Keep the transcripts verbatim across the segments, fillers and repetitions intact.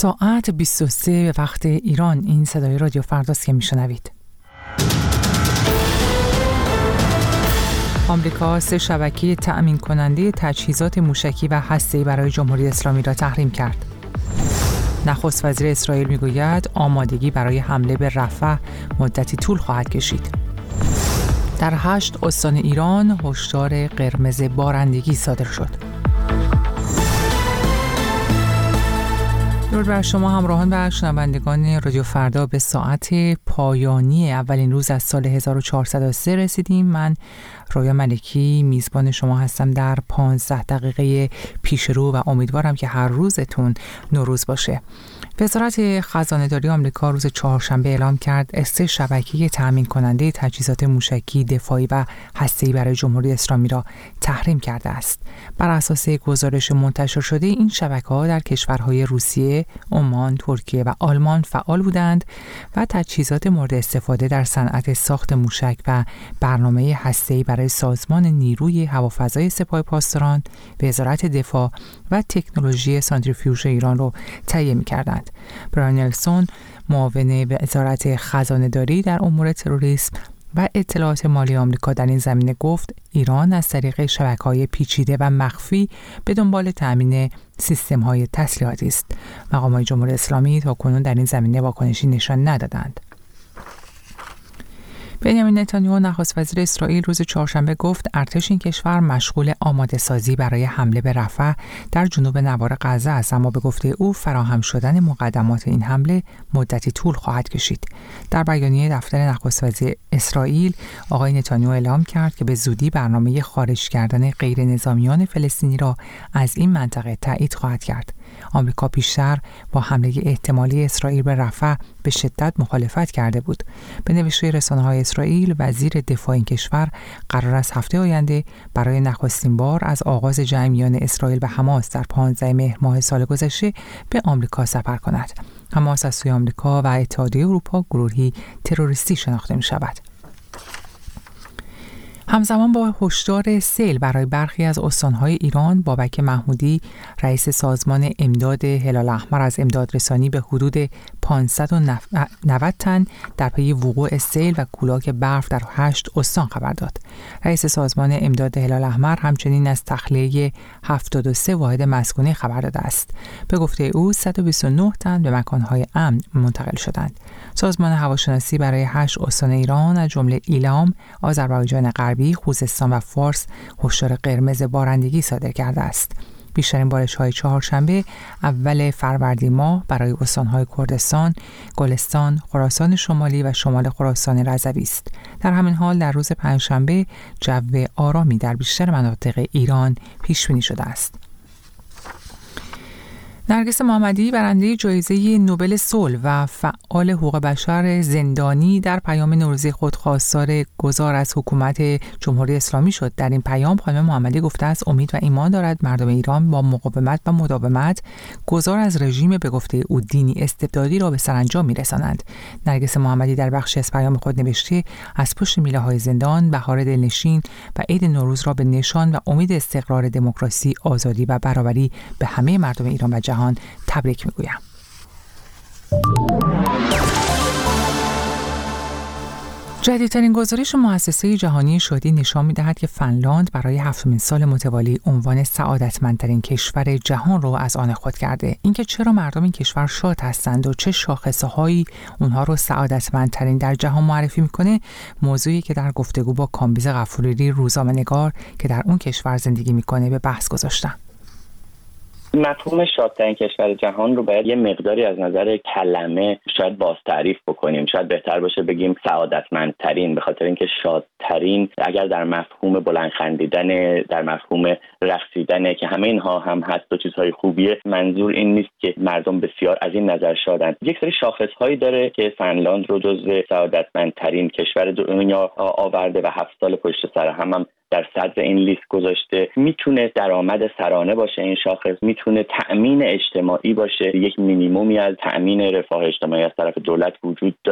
ساعت بیست و سه به وقت ایران. این صدای رادیو فرداست که میشنوید. آمریکا سه شبکه تأمین کننده تجهیزات موشکی و هسته‌ای برای جمهوری اسلامی را تحریم کرد. نخست وزیر اسرائیل میگوید آمادگی برای حمله به رفح مدتی طول خواهد کشید. در هشت استان ایران هشدار قرمز بارندگی صادر شد. درود بر شما همراهان و شنوندگان رادیو فردا. به ساعت پایانی اولین روز از سال هزار و چهارصد و سه رسیدیم. من رویا ملکی میزبان شما هستم در پانزده دقیقه پیش رو و امیدوارم که هر روزتون نوروز باشه. وزارت خزانه‌داری آمریکا روز چهارشنبه اعلام کرد سه شبکه تأمین کننده تجهیزات موشکی، دفاعی و هسته‌ای برای جمهوری اسلامی را تحریم کرده است. بر اساس گزارش منتشر شده این شبکه‌ها در کشورهای روسیه، عمان، ترکیه و آلمان فعال بودند و تجهیزات مورد استفاده در صنعت ساخت موشک و برنامه هسته‌ای برای سازمان نیروی هوافضای سپاه پاسداران، وزارت دفاع و تکنولوژی سانتریفیوژ ایران را تهیه می‌کردند. برایان نلسون، معاون وزارت خزانه‌داری در امور تروریسم و اطلاعات مالی آمریکا در این زمینه گفت ایران از طریق شبکه‌های پیچیده و مخفی به دنبال تأمین سیستم‌های تسلیحاتی است. مقامات جمهوری اسلامی تاکنون در این زمینه واکنشی نشان ندادند. بنیامین نتانیاهو نخست وزیر اسرائیل روز چهارشنبه گفت ارتش این کشور مشغول آماده سازی برای حمله به رفح در جنوب نوار غزه است، اما به گفته او فراهم شدن مقدمات این حمله مدتی طول خواهد کشید. در بیانیه دفتر نخست وزیر اسرائیل آقای نتانیاهو اعلام کرد که به زودی برنامه خارج کردن غیر نظامیان فلسطینی را از این منطقه تایید خواهد کرد. آمریکا پیشتر با حمله احتمالی اسرائیل به رفح به شدت مخالفت کرده بود. به نوشته رسانه‌های اسرائیل، وزیر دفاع این کشور قرار است هفته آینده برای نخستین بار از آغاز جنگ میان اسرائیل و حماس در پانزدهم مهر ماه سال گذشته به آمریکا سفر کند. حماس از سوی آمریکا و اتحادیه اروپا گروهی تروریستی شناخته می شود. همزمان با هشدار سیل برای برخی از استان‌های ایران، بابک محمودی، رئیس سازمان امداد هلال احمر، از امدادرسانی به حدود پانصد و نود تن در پی وقوع سیل و کولاک برف در هشت استان خبر داد. رئیس سازمان امداد هلال احمر همچنین از تخلیه هفتاد و سه واحد مسکونی خبر داده است. به گفته او صد و بیست و نه تن به مکان‌های امن منتقل شدند. سازمان هواشناسی برای هشت استان ایران از جمله ایلام، آذربایجان غربی، خوزستان و فارس هشدار قرمز بارندگی صادر کرده است. بیشترین بارش‌های چهارشنبه اول فروردین ماه برای استان‌های کردستان، گلستان، خراسان شمالی و شمال خراسان رضوی است. در همین حال در روز پنجشنبه جو آرامی در بیشتر مناطق ایران پیش بینی شده است. نرگس محمدی، برنده جایزه نوبل صلح و فعال حقوق بشر زندانی، در پیام نوروزی خود خواستار گذار از حکومت جمهوری اسلامی شد. در این پیام خانم محمدی گفته است امید و ایمان دارد مردم ایران با مقاومت و مداومت گذار از رژیم به گفته او دینی استبدادی را به سرانجام می‌رسانند. نرگس محمدی در بخشی از پیام خود نوشته از پشت میله‌های زندان بهار دلنشین و عید نوروز را به نشان و امید استقرار دموکراسی، آزادی و برابری به همه مردم ایران و جهان تبریک میگویم. جدیدترین گزارش مؤسسه جهانی شادی نشان می‌دهد که فنلاند برای هفتمین سال متوالی عنوان سعادتمندترین کشور جهان را از آن خود کرده. اینکه چرا مردم این کشور شاد هستند و چه شاخصه‌هایی اونها رو سعادتمندترین در جهان معرفی می‌کنه، موضوعی که در گفتگو با کامبیز غفوری، روزنامه‌نگار که در اون کشور زندگی می‌کنه، به بحث گذاشتم. مفهوم شادترین کشور جهان رو باید یه مقداری از نظر کلمه شاید باز تعریف بکنیم. شاید بهتر باشه بگیم سعادتمندترین، به خاطر اینکه شادترین اگر در مفهوم بلند خندیدن، در مفهوم رقصیدن که همه اینها هم هست و چیزهای خوبیه، منظور این نیست که مردم بسیار از این نظر شادن. یک سری شاخص‌هایی داره که فنلاند رو جزو سعادتمندترین کشور دنیا آورده و هفت سال پشت سر هم, هم در صدر این لیست گذاشته. میتونه درآمد سرانه باشه این شاخص، میتونه تأمین اجتماعی باشه، یک مینیمومی از تأمین رفاه اجتماعی از طرف دولت وجود داره.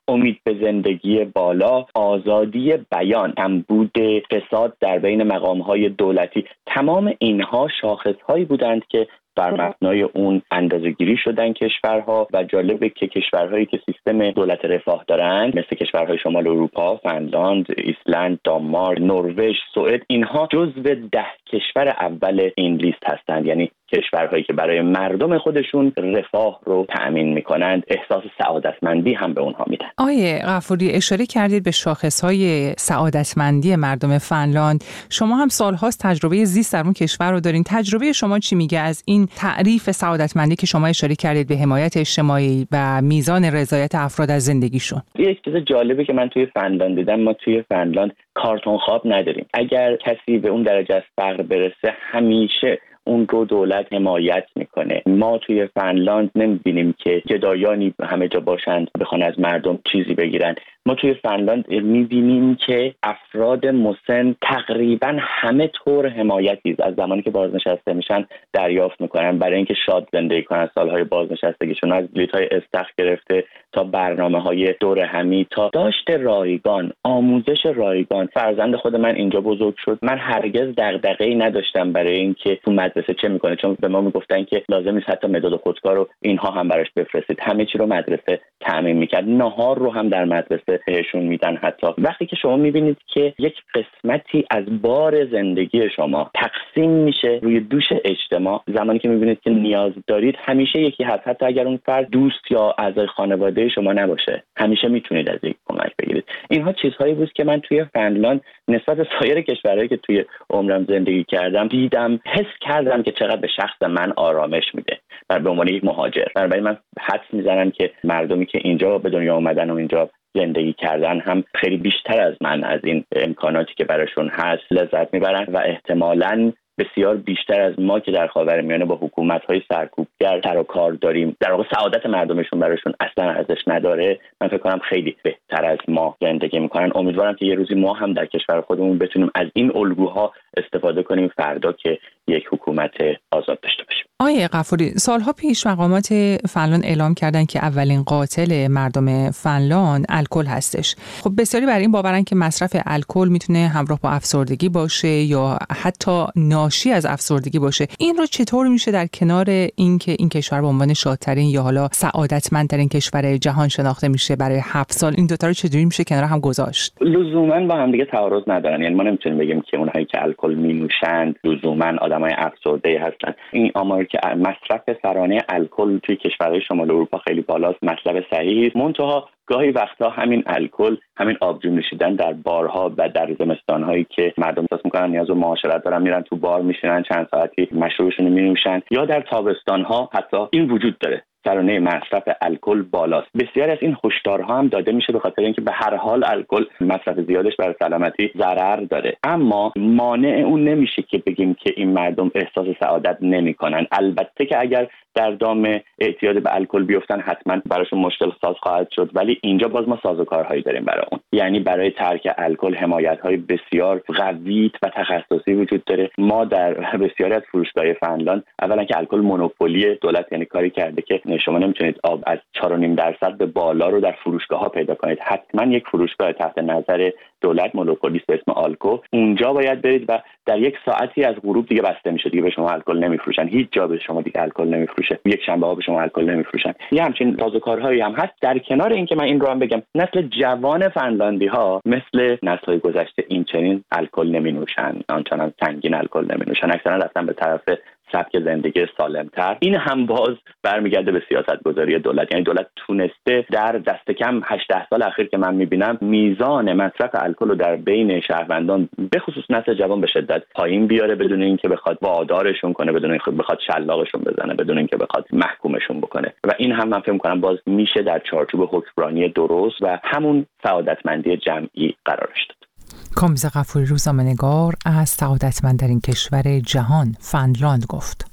امید به زندگی بالا، آزادی بیان، کمبود فساد در بین مقام‌های دولتی، تمام اینها شاخص‌هایی بودند که بر مبنای اون اندازه‌گیری شدن کشورها و جالبه که کشورهایی که سیستم دولت رفاه دارند مثل کشورهای شمال اروپا، فنلاند، ایسلند، دانمارک، نروژ، سوئد، اینها جزو ده کشور اول این لیست هستند. یعنی کشورهایی که برای مردم خودشون رفاه رو تأمین میکنند، احساس سعادتمندی هم به اونها میدن. آیه غفوری، اشاره کردید به شاخصهای سعادتمندی مردم فنلاند. شما هم سالهاست تجربه زیست در اون کشور رو دارین. تجربه شما چی میگه از این تعریف سعادتمندی که شما اشاره کردید به حمایت اجتماعی و میزان رضایت افراد از زندگیشون؟ یک چیز جالبه که من توی فنلاند دیدم، ما توی فنلاند کارتون خواب نداریم. اگر کسی به اون درجه از فقر برسه همیشه اون رو دولت حمایت میکنه. ما توی فنلاند نمیبینیم که گدایانی همه جا باشند بخوان از مردم چیزی بگیرن. ما توی فنلاند میبینیم که افراد مسن تقریبا همه طور حمایتی از زمانی که بازنشسته میشن دریافت میکنن برای اینکه شاد زندگی کنن. سالهای بازنشستگیشون از بلیط‌های استخر گرفته تا برنامه‌های دور همی تا داشت رایگان، آموزش رایگان. فرزند خود من اینجا بزرگ شد. من هرگز دغدغه‌ای نداشتم برای اینکه تو مدرسه چه میکنه، چون به ما میگفتن که لازم نیست حتی مداد خودکار رو اینها هم براش بفرستید. همه چی رو مدرسه تامین میکرد. نهار رو هم در مدرسه بهشون میدن. حتی وقتی که شما میبینید که یک قسمتی از بار زندگی شما تقسیم میشه روی دوش اجتماع، زمانی که میبینید که نیاز دارید همیشه یکی هست، حتی اگر اون فرد دوست یا اعضای خانواده شما نباشه، همیشه میتونید از یک کمک بگیرید. اینها چیزهایی بود که من توی فنلاند نسبت به سایر کشورهایی که توی عمرم زندگی کردم دیدم، حس کردم که چقدر به شخص من آرامش میده بر به عنوان یک مهاجر. بنابراین من حدس میزنم که مردمی که اینجا به دنیا اومدن و اینجا زندگی کردن هم خیلی بیشتر از من از این امکاناتی که براشون هست لذت میبرن و احتمالاً بسیار بیشتر از ما که در خاورمیانه با حکومت‌های سرکوبگر سر و کار داریم، در واقع سعادت مردمشون براشون اصلا ارزش نداره. من فکر کنم خیلی بهتر از ما زندگی میکنن. امیدوارم که یه روزی ما هم در کشور خودمون بتونیم از این الگوها استفاده کنیم فردا که یک حکومت آزاد داشته باشیم. آیه غفوری، سالها پیش مقامات فنلاند اعلام کردن که اولین قاتل مردم فنلاند الکل هستش. خب بسیاری بر این باورن که مصرف الکل میتونه همراه با افسردگی باشه یا حتی ناشی از افسردگی باشه. این رو چطور میشه در کنار اینکه این کشور به عنوان شادترین یا حالا سعادتمندترین کشور جهان شناخته میشه برای هفت سال، این دو تا رو چجوری میشه کنار هم گذاشت؟ لزوما با هم دیگه تعارض ندارن. یعنی ما نمیتونیم بگیم که اونهایی که الکل مینوشند لزوما آدمای افسرده هستن. این آمار که مصرف سرانه الکل توی کشورهای شمال اروپا خیلی بالاست مطلب صحیحی است. منتها گاهی وقتا همین الکل، همین آبجو نوشیدن در بارها و در زمستان‌هایی که مردم احساس می‌کنن نیاز به معاشرت دارن میرن تو بار میشینن چند ساعتی مشروبشون رو مینوشن، یا در تابستان‌ها حتی این وجود داره سرانه مصرف الکل بالاست. بسیاری از این هشدارها هم داده میشه به خاطر اینکه به هر حال الکل مصرف زیادش برای سلامتی ضرر داره، اما مانع اون نمیشه که بگیم که این مردم احساس سعادت نمیکنن. البته که اگر در دام اعتیاد به الکل بیفتن حتما براشون مشکل ساز خواهد شد، ولی اینجا باز ما سازوکارهایی داریم برای اون. یعنی برای ترک الکل حمایت‌های بسیار قوی و تخصصی وجود داره. ما در بسیاری از فروشگاه‌های فنلاند اولا که الکل مونوپولی دولت، یعنی کاری کرده که شما نمیتونید آب از چهار و نیم درصد به بالا رو در فروشگاه‌ها پیدا کنید. حتما یک فروشگاه تحت نظر دولت مونوپولیست به اسم آلکو، اونجا باید برید و در یک ساعتی از غروب دیگه بسته میشه، دیگه به شما الکل نمیفروشن. هیچ جا به شما دیگه الکل نمیفروشه. یک شنبه ها به شما الکل نمیفروشن. یه همچین سازوکارهایی هم هست. در کنار این که من این رو هم بگم، نسل جوان فنلاندی ها مثل نسل‌های گذشته این چنین الکل نمینوشن، آنچنان سنگین الکل نمینوشن، اکثرا رفتن به طرف سبک زندگی سالمتر. این هم باز برمیگرده به سیاستگذاری دولت. یعنی دولت تونسته در دست کم هجده سال اخیر که من میبینم میزان مصرف الکل رو در بین شهروندان به خصوص نسل جوان به شدت پایین بیاره، بدون اینکه بخواد وادارشون کنه، بدون اینکه بخواد شلاقشون بزنه، بدون اینکه بخواد محکومشون بکنه. و این هم من فکر می‌کنم باز میشه در چارچوب حکمرانی درست و همون سعادتمندی جمعی قرارش داد. کامبیز غفوری، روزنامه‌نگار، از سعادتمندترین کشور جهان فنلاند گفت.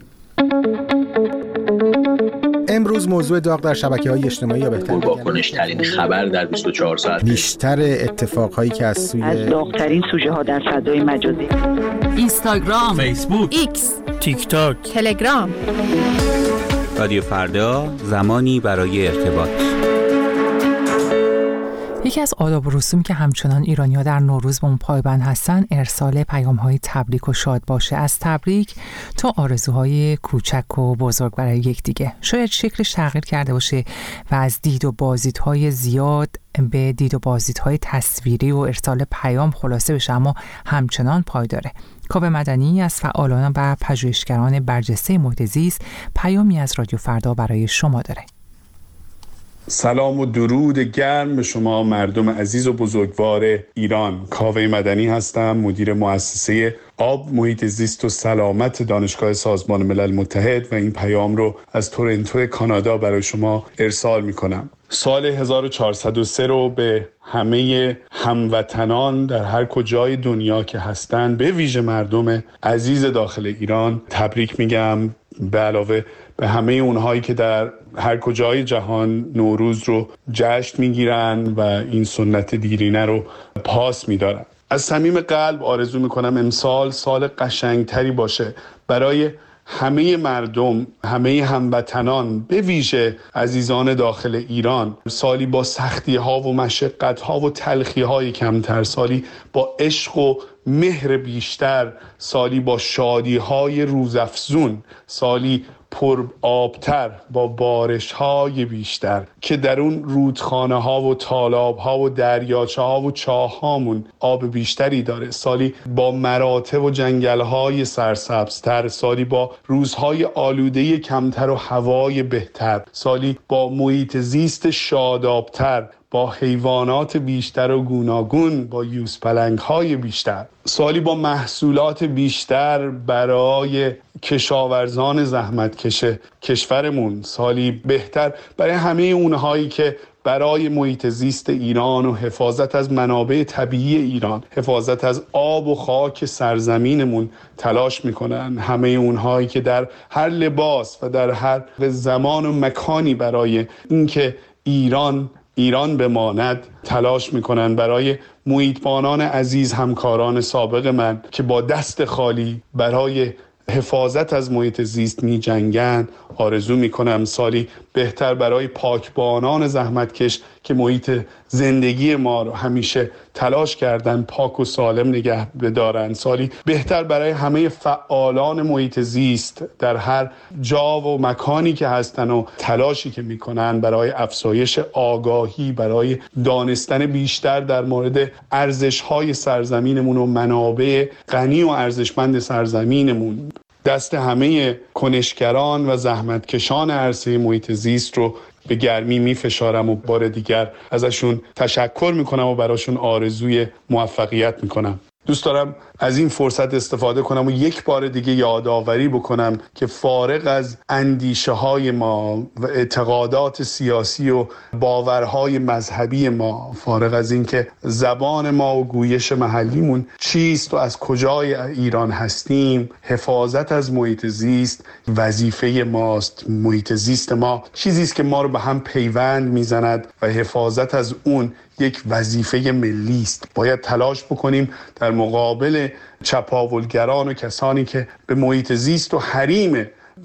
امروز موضوع داغ در شبکه‌های اجتماعی یا بهتر واکنش‌ترین خبر در بیست و چهار ساعت، بیشتر اتفاقهایی که از سوی از داغ‌ترین سوژه‌ها در فضای مجازی، اینستاگرام، فیسبوک، ایکس، تیک تاک، تلگرام. رادیو فردا، زمانی برای ارتباط. یکی از آداب و رسومی که همچنان ایرانی‌ها در نوروز به اون پایبند هستن ارسال پیام‌های تبریک و شاد باشه، از تبریک تا آرزوهای کوچک و بزرگ برای یکدیگه. شاید شکلش تغییر کرده باشه و از دید و بازدیدهای زیاد به دید و بازدیدهای تصویری و ارسال پیام خلاصه بشه، اما همچنان پایداره. کاوه مدنی از فعالان و پژوهشگران برجسته محیط زیست پیامی از رادیو فردا برای شما داره. سلام و درود گرم به شما مردم عزیز و بزرگوار ایران. کاوه مدنی هستم، مدیر مؤسسه آب، محیط زیست و سلامت دانشگاه سازمان ملل متحد و این پیام رو از تورنتو کانادا برای شما ارسال می کنم. سال هزار و چهارصد و سه رو به همه هموطنان در هر کجای دنیا که هستند، به ویژه مردم عزیز داخل ایران تبریک میگم، به علاوه به همه اونهایی که در هر کجای جهان نوروز رو جشن میگیرن و این سنت دیرینه رو پاس میدارن. از صمیم قلب آرزو میکنم امسال سال قشنگتری باشه برای همه مردم، همه هموطنان، به ویژه عزیزان داخل ایران. سالی با سختی ها و مشقت ها و تلخی های کمتر، سالی با عشق و مهر بیشتر، سالی با شادی های روزافزون، سالی پر آبتر با بارش های بیشتر که در اون رودخانه ها و تالاب ها و دریاچه ها و چاه هامون آب بیشتری داره. سالی با مراتع و جنگل های سرسبزتر، سالی با روزهای آلوده کمتر و هوای بهتر، سالی با محیط زیست شادابتر، با حیوانات بیشتر و گوناگون، با یوزپلنگ های بیشتر، سالی با محصولات بیشتر برای کشاورزان زحمتکش کشورمون، سالی بهتر برای همه اونهایی که برای محیط زیست ایران و حفاظت از منابع طبیعی ایران، حفاظت از آب و خاک سرزمینمون تلاش میکنن، همه اونهایی که در هر لباس و در هر زمان و مکانی برای اینکه ایران ایران بماند تلاش میکنن، برای محیطبانان عزیز، همکاران سابق من که با دست خالی برای حفاظت از محیط زیست می جنگن آرزو میکنم سالی بهتر برای پاکبانان زحمتکش که محیط زندگی ما رو همیشه تلاش کردن پاک و سالم نگه بدارن، سالی بهتر برای همه فعالان محیط زیست در هر جا و مکانی که هستن و تلاشی که میکنن برای افزایش آگاهی، برای دانستن بیشتر در مورد ارزش‌های سرزمینمون و منابع غنی و ارزشمند سرزمینمون. دست همه کنشگران و زحمتکشان عرصه محیط زیست رو به گرمی میفشارم و بار دیگر ازشون تشکر میکنم و براشون آرزوی موفقیت میکنم. دوست دارم از این فرصت استفاده کنم و یک بار دیگه یادآوری بکنم که فارغ از اندیشه های ما و اعتقادات سیاسی و باورهای مذهبی ما، فارغ از این که زبان ما و گویش محلیمون چیست و از کجای ایران هستیم، حفاظت از محیط زیست وظیفه ماست. محیط زیست ما چیزی است که ما رو به هم پیوند میزند و حفاظت از اون یک وظیفه ملی است. باید تلاش بکنیم در مقابل چپاولگران و کسانی که به محیط زیست و حریم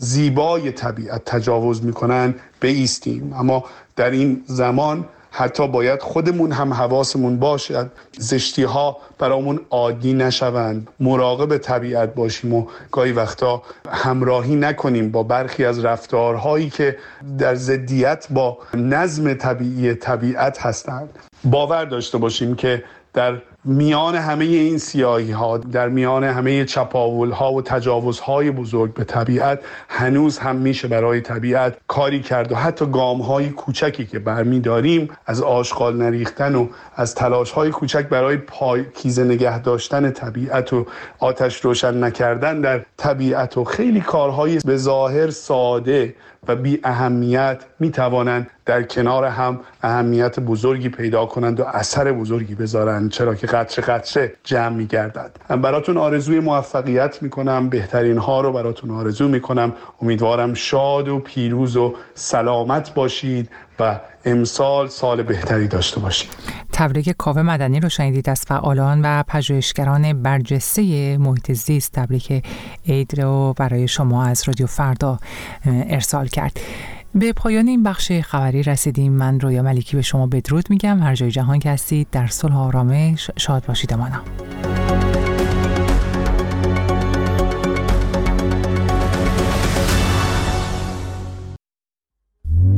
زیبای طبیعت تجاوز میکنن بایستیم. اما در این زمان حتی باید خودمون هم حواسمون باشد زشتی ها برامون عادی نشوند، مراقب طبیعت باشیم و گاهی وقتا همراهی نکنیم با برخی از رفتارهایی که در ضدیت با نظم طبیعی طبیعت هستند. باور داشته باشیم که در میان همه این سیاهی ها، در میان همه چپاول ها و تجاوز های بزرگ به طبیعت، هنوز هم میشه برای طبیعت کاری کرد و حتی گام های کوچکی که برمی داریم از آشغال نریختن و از تلاش های کوچک برای پاکیزه نگه داشتن طبیعت و آتش روشن نکردن در طبیعت و خیلی کارهای به ظاهر ساده و بی اهمیت می توانند در کنار هم اهمیت بزرگی پیدا کنند و اثر بزرگی بذارند، چرا که قطره قطره جمع می گردد. براتون آرزوی موفقیت می کنم، بهترین ها رو براتون آرزو می کنم. امیدوارم شاد و پیروز و سلامت باشید و امسال سال بهتری داشته باشید. تبریک کاوه مدنی رو شنیدید از فعالان و پژوهشگران برجسته محیط زیست. تبریک عید رو برای شما از رادیو فردا ارسال کرد. به پایان این بخش خبری رسیدیم. من رویا ملکی به شما بدرود میگم. هر جای جهان که هستید در صلح و آرامش شاد باشید. امانم.